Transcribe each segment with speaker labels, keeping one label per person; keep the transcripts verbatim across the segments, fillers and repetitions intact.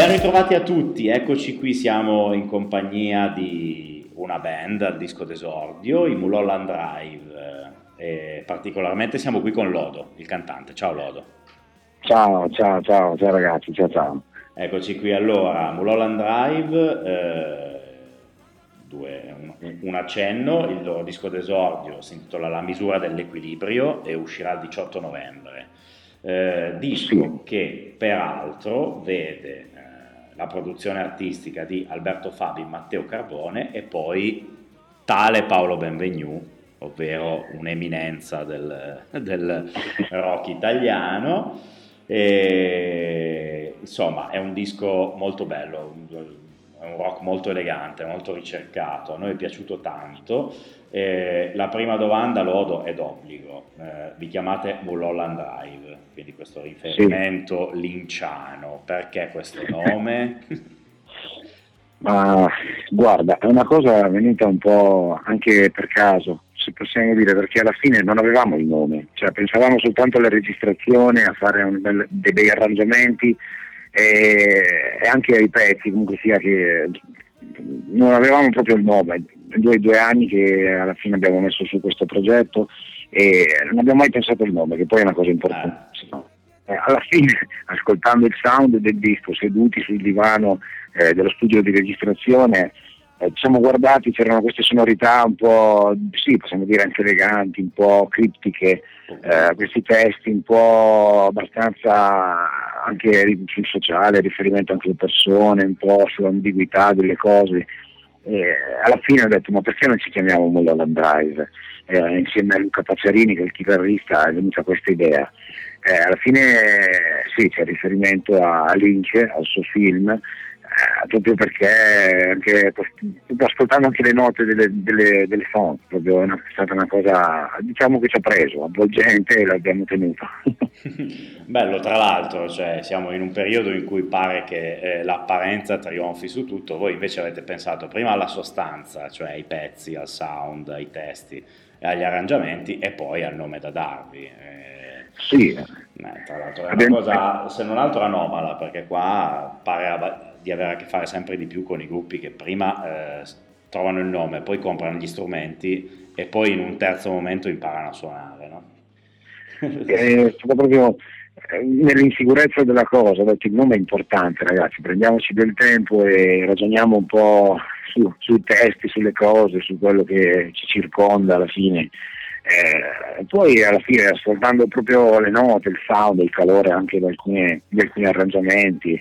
Speaker 1: Ben ritrovati a tutti, eccoci qui, siamo in compagnia di una band al disco d'esordio, i Mulholland Drive, eh, e particolarmente siamo qui con Lodo, il cantante. Ciao Lodo.
Speaker 2: Ciao, ciao, ciao, ciao ragazzi, ciao, ciao.
Speaker 1: Eccoci qui allora, Mulholland Drive, eh, due- un, un accenno, il loro disco d'esordio si intitola La misura dell'equilibrio e uscirà il diciotto novembre. Eh, disco
Speaker 2: Sì,
Speaker 1: che peraltro vede eh, la produzione artistica di Alberto Fabi, Matteo Carbone e poi tale Paolo Benvenu, ovvero un'eminenza del, del rock italiano. E, insomma, è un disco molto bello, è un rock molto elegante, molto ricercato, a noi è piaciuto tanto. Eh, la prima domanda, Lodo, è d'obbligo. Eh, vi chiamate Mulholland Drive, quindi questo
Speaker 2: sì,
Speaker 1: riferimento linciano, perché questo nome?
Speaker 2: ma guarda, è una cosa venuta un po' anche per caso, se possiamo dire, perché alla fine non avevamo il nome, cioè pensavamo soltanto alla registrazione, a fare un bel- dei bei arrangiamenti e, e anche ai pezzi, comunque sia che non avevamo proprio il nome. Due, due anni che alla fine abbiamo messo su questo progetto e non abbiamo mai pensato al nome, che poi è una cosa
Speaker 1: Ah,
Speaker 2: importantissima. Eh, alla fine, ascoltando il sound del disco, seduti sul divano eh, dello studio di registrazione, eh, ci siamo guardati, c'erano queste sonorità un po', sì, possiamo dire anche eleganti, un po' criptiche,
Speaker 1: un po'
Speaker 2: eh,
Speaker 1: criptico.
Speaker 2: questi testi un po' abbastanza anche ri- sul sociale, riferimento anche alle persone, un po' sull'ambiguità delle cose. E alla fine ho detto, ma perché non ci chiamiamo Mulholland Drive? Eh, insieme a Luca Pacciarini, che è il chitarrista, è venuta questa idea. Eh, alla fine sì, c'è riferimento a Lynch, al suo film, eh, proprio perché anche, ascoltando anche le note delle, delle, delle song, proprio è, una, è stata una cosa, diciamo che ci ha preso, avvolgente e l'abbiamo tenuta.
Speaker 1: Bello, tra l'altro, cioè, siamo in un periodo in cui pare che eh, l'apparenza trionfi su tutto, voi invece avete pensato prima alla sostanza, cioè ai pezzi, al sound, ai testi e agli arrangiamenti e poi al nome da darvi. Eh,
Speaker 2: Sì,
Speaker 1: eh, tra l'altro è una
Speaker 2: abbiamo-
Speaker 1: cosa, se non altro anomala, perché qua pare ava- di avere a che fare sempre di più con i gruppi che prima eh, s- trovano il nome, poi comprano gli strumenti e poi in un terzo momento imparano a suonare, no?
Speaker 2: è stato proprio eh, nell'insicurezza della cosa, ho detto il nome è importante ragazzi, prendiamoci del tempo e ragioniamo un po' su- sui testi, sulle cose, su quello che ci circonda alla fine. Eh, poi alla fine ascoltando proprio le note, il sound, il calore anche di alcuni, di alcuni arrangiamenti,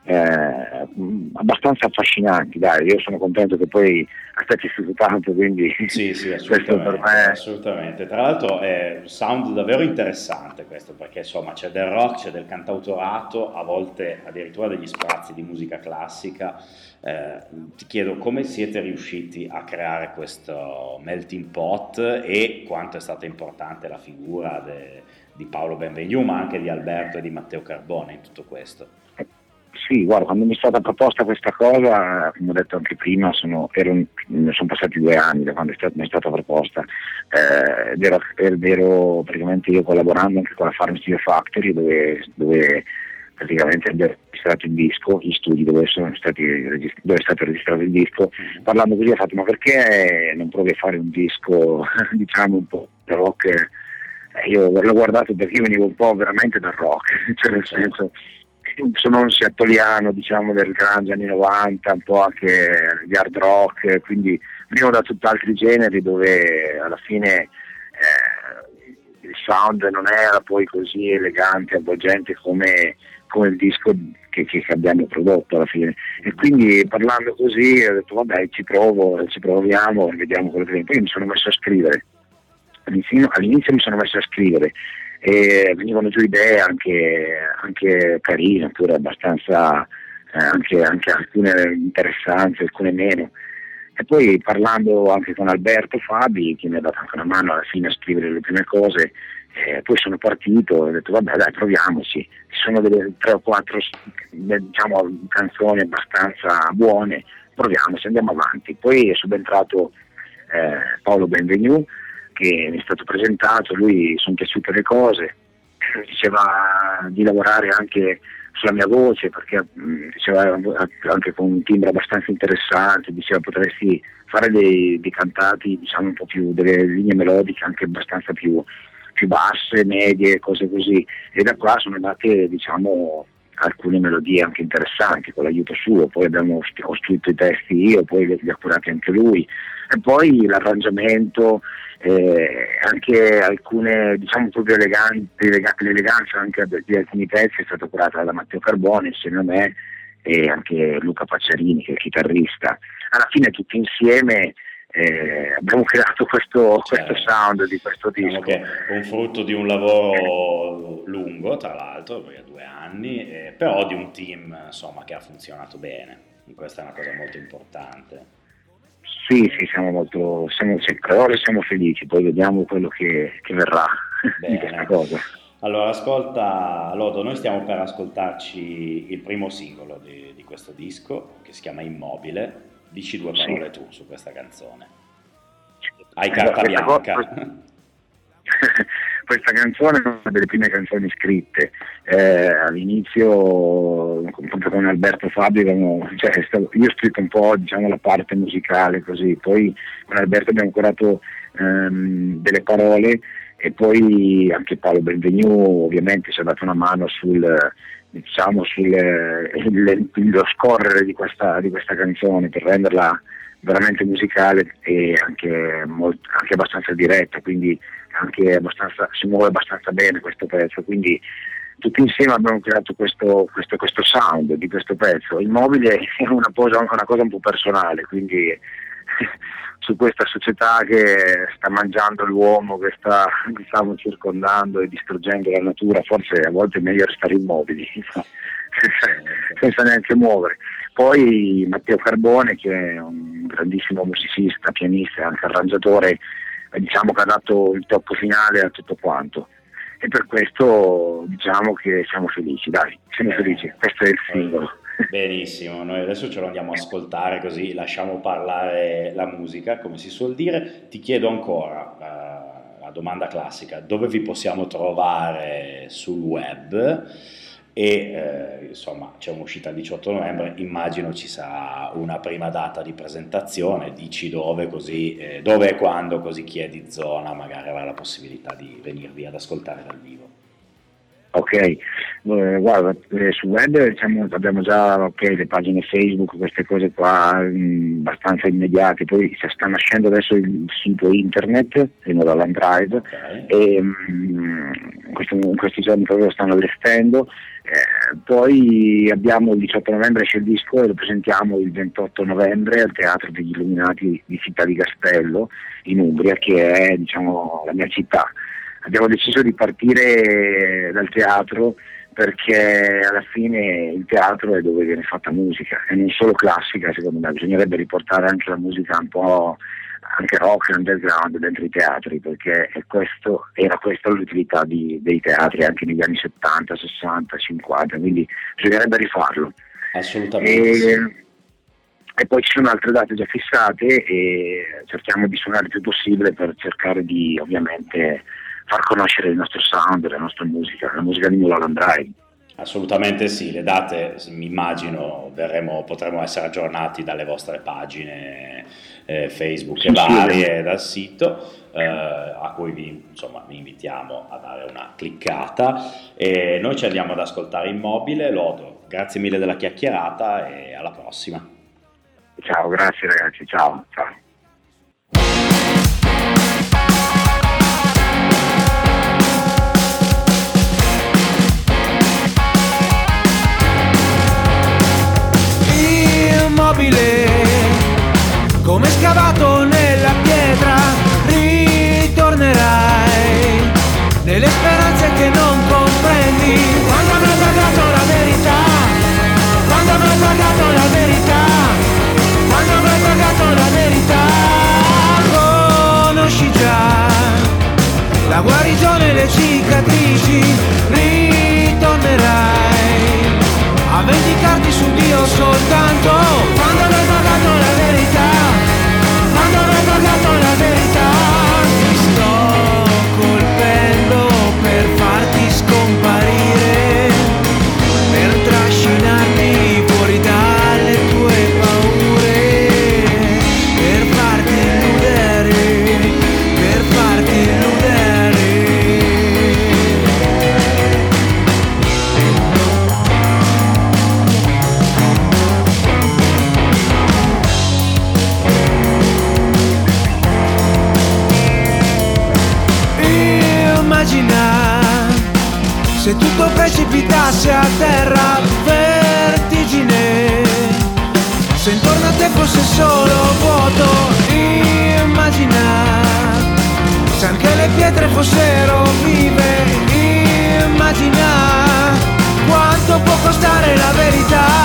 Speaker 2: eh, mh, abbastanza affascinanti, dai, io sono contento che poi a te ti è piaciuto tanto, quindi
Speaker 1: Sì, sì,
Speaker 2: questo per
Speaker 1: assolutamente,
Speaker 2: me
Speaker 1: assolutamente. Tra l'altro è un sound davvero interessante questo, perché insomma c'è del rock, c'è del cantautorato, a volte addirittura degli sprazzi di musica classica. Eh, ti chiedo come siete riusciti a creare questo melting pot e quanto è stata importante la figura de- di Paolo Benvenu, ma anche di Alberto e di Matteo Carbone in tutto questo.
Speaker 2: sì, guarda, quando mi è stata proposta questa cosa, come ho detto anche prima, sono, ero, ne sono passati due anni da quando è stata, mi è stata proposta, eh, ed ero, ed ero praticamente io collaborando anche con la Farm Studio Factory, dove, dove praticamente abbiamo registrato il disco, gli studi dove, sono stati regist- dove è stato registrato il disco.
Speaker 1: Mhm.
Speaker 2: Parlando così ho fatto, ma perché non provi a fare un disco, diciamo, un po' rock? Eh, io l'ho guardato perché io venivo un po' veramente dal rock, cioè nel
Speaker 1: Certo.
Speaker 2: senso sono un seattoliano, diciamo, del grunge anni novanta, un po' anche di hard rock, quindi venivo da tutt'altri generi dove alla fine eh, il sound non era poi così elegante, avvolgente come, come il disco che, che abbiamo prodotto alla fine. E quindi parlando così ho detto vabbè ci provo, ci proviamo e vediamo quello che viene. Poi mi sono messo a scrivere. All'inizio, all'inizio mi sono messo a scrivere e venivano giù idee anche, anche carine, pure abbastanza, eh, anche, anche alcune interessanti, alcune meno. E poi parlando anche con Alberto Fabi, che mi ha dato anche una mano alla fine a scrivere le prime cose, eh, poi sono partito e ho detto vabbè dai proviamoci, ci sono delle tre o quattro diciamo, canzoni abbastanza buone, proviamoci, andiamo avanti. Poi è subentrato eh, Paolo Benvenu, che mi è stato presentato, lui sono piaciute le cose, diceva di lavorare anche sulla mia voce, perché mh, diceva anche con un timbro abbastanza interessante, diceva potresti fare dei, dei cantati, diciamo un po' più, delle linee melodiche anche abbastanza più, più basse, medie, cose così, e da qua sono nate, diciamo, alcune melodie anche interessanti con l'aiuto suo. Poi abbiamo ho scritto i testi io, poi li, li ha curati anche lui, e poi l'arrangiamento, eh, anche alcune, diciamo, proprio eleganti, l'eleganza anche di alcuni pezzi è stata curata da Matteo Carbone insieme a me e anche Luca Pacciarini, che è il chitarrista. Alla fine tutti insieme eh, abbiamo creato questo,
Speaker 1: Certo.
Speaker 2: questo sound di questo
Speaker 1: Diciamo
Speaker 2: disco.
Speaker 1: che è un frutto di un lavoro lungo, tra l'altro, perché due anni, eh, però di un team, insomma, che ha funzionato bene. Questa è una cosa molto importante.
Speaker 2: Sì, sì, siamo molto, siamo, per ora siamo felici, poi vediamo quello che, che verrà di questa cosa.
Speaker 1: Allora, ascolta, Lodo, noi stiamo per ascoltarci il primo singolo di, di questo disco, che si chiama Immobile. Dici due parole sì. tu su questa canzone. Hai carta
Speaker 2: questa
Speaker 1: bianca.
Speaker 2: Cosa, questa canzone è una delle prime canzoni scritte. Eh, all'inizio con Alberto Fabio, cioè, io ho scritto un po', diciamo, la parte musicale così, poi con Alberto abbiamo curato ehm, delle parole, e poi anche Paolo Benvenu ovviamente ci ha dato una mano sul, diciamo, sul il, lo scorrere di questa, di questa canzone, per renderla veramente musicale e anche, molto, anche abbastanza diretta, quindi anche abbastanza, si muove abbastanza bene questo pezzo, quindi tutti insieme abbiamo creato questo, questo, questo sound di questo pezzo. Immobile è una cosa, una cosa un po' personale, quindi su questa società che sta mangiando l'uomo, che sta, diciamo, circondando e distruggendo la natura, forse a volte è meglio restare immobili senza neanche muovere. Poi Matteo Carbone, che è un grandissimo musicista, pianista e anche arrangiatore, diciamo che ha dato il tocco finale a tutto quanto, e per questo diciamo che siamo felici, dai, siamo felici, questo è il singolo.
Speaker 1: Benissimo, noi adesso ce lo andiamo a ascoltare, così lasciamo parlare la musica, come si suol dire. Ti chiedo ancora uh, la domanda classica: dove vi possiamo trovare sul web? E eh, insomma, c'è un'uscita il diciotto novembre, immagino ci sarà una prima data di presentazione. Dici dove, così eh, dove e quando, così chi è di zona magari avrà la possibilità di venirvi ad ascoltare dal vivo.
Speaker 2: Ok, eh, guarda, eh, sul web, diciamo, abbiamo già okay, le pagine Facebook, queste cose qua mh, abbastanza immediate, poi sta nascendo adesso il sito internet, il Land Drive, okay. E mh, questo, in questi giorni proprio lo stanno allestendo. Eh, poi abbiamo il diciotto novembre esce il disco e lo presentiamo il ventotto novembre al Teatro degli Illuminati di Città di Castello in Umbria, che è, diciamo, la mia città. Abbiamo deciso di partire dal teatro perché alla fine il teatro è dove viene fatta musica, e non solo classica, secondo me. Bisognerebbe riportare anche la musica un po' anche rock, underground dentro i teatri, perché è questo, era questa l'utilità di, dei teatri anche negli anni settanta, sessanta, cinquanta, quindi bisognerebbe rifarlo.
Speaker 1: Assolutamente.
Speaker 2: E,
Speaker 1: sì.
Speaker 2: E poi ci sono altre date già fissate e cerchiamo di suonare il più possibile per cercare di, ovviamente, far conoscere il nostro sound, la nostra musica, la musica di Mulholland Drive.
Speaker 1: Assolutamente sì, le date mi immagino verremo, potremo essere aggiornati dalle vostre pagine eh, Facebook e varie, sì, dal sito eh, a cui vi, insomma, vi invitiamo a dare una cliccata, e noi ci andiamo ad ascoltare Immobile. Lodo, grazie mille della chiacchierata e alla prossima.
Speaker 2: Ciao, grazie ragazzi, ciao, ciao.
Speaker 3: Come scavato nella pietra ritornerai nelle speranze che non comprendi. Quando avrai pagato la verità, quando avrai pagato la verità, quando avrai pagato la verità, conosci già la guarigione e le cicatrici, ritornerai a vendicarti su Dio soltanto quando avrai pagato la verità, quando avrai pagato la verità. Ti sto colpendo per farti scomparire, per se tutto precipitasse a terra, vertigine, se intorno a te fosse solo vuoto, immagina, se anche le pietre fossero vive, immagina, quanto può costare la verità.